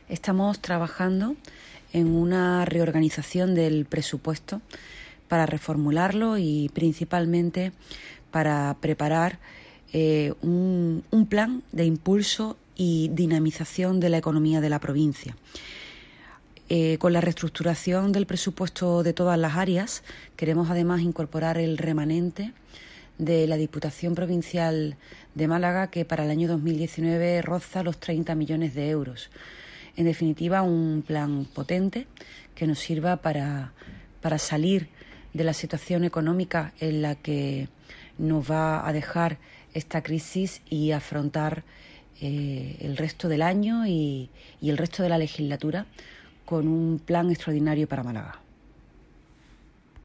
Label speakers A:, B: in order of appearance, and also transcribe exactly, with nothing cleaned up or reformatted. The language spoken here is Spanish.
A: Estamos trabajando en una reorganización del presupuesto para reformularlo y principalmente para preparar eh, un, un plan de impulso y dinamización de la economía de la provincia. Eh, con la reestructuración del presupuesto de todas las áreas, queremos además incorporar el remanente de la Diputación Provincial de Málaga, que para el año dos mil diecinueve roza los treinta millones de euros. En definitiva, un plan potente que nos sirva para, para salir de la situación económica en la que nos va a dejar esta crisis y afrontar eh, el resto del año y, y el resto de la legislatura con un plan extraordinario para Málaga.